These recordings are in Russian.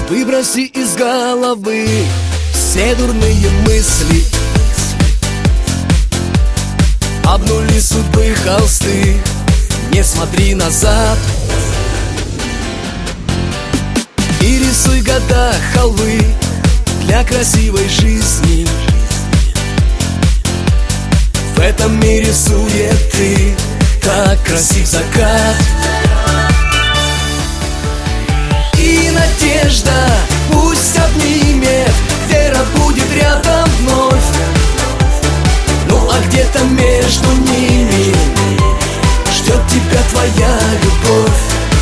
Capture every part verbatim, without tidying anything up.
Выброси из головы все дурные мысли. Обнули судьбы холсты, не смотри назад. И рисуй года халвы для красивой жизни. В этом мире суеты, так красив закат. И надежда пусть обнимет, вера будет рядом вновь. Ну а где-то между ними ждет тебя твоя любовь.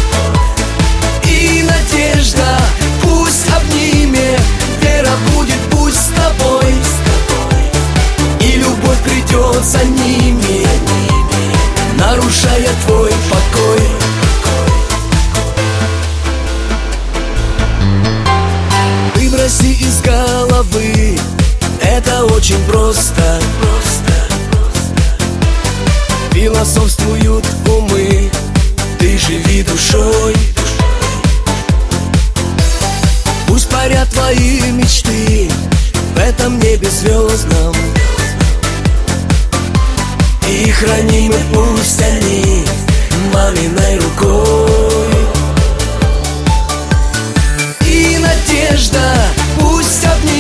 И надежда пусть обнимет, вера будет пусть с тобой. И любовь придет за ними, нарушая твой покой. Выброси из головы, это очень просто. Философствуют умы, ты живи душой. Пусть парят твои мечты в этом небе звездном, и хранимы пусть они маминой рукой. И надежда пусть обнимет,